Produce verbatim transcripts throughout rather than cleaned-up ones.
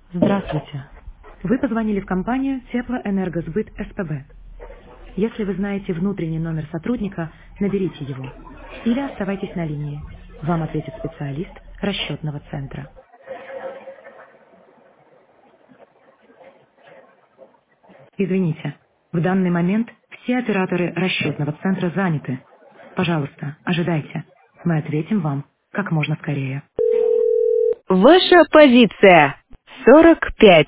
Здравствуйте. Вы позвонили в компанию Теплоэнергосбыт СПБ. Если вы знаете внутренний номер сотрудника, наберите его. Или оставайтесь на линии. Вам ответит специалист расчетного центра. Извините, в данный момент все операторы расчетного центра заняты. Пожалуйста, ожидайте. Мы ответим вам как можно скорее. Ваша позиция. сорок пять.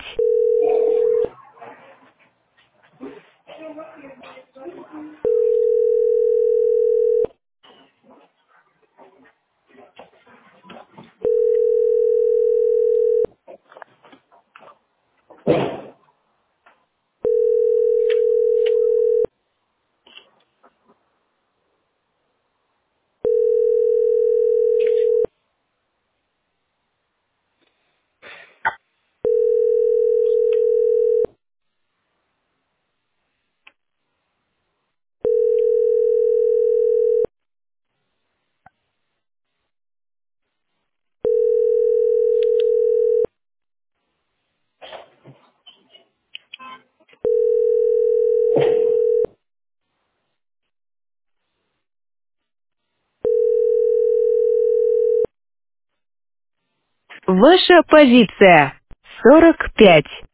Ваша позиция. сорок пять.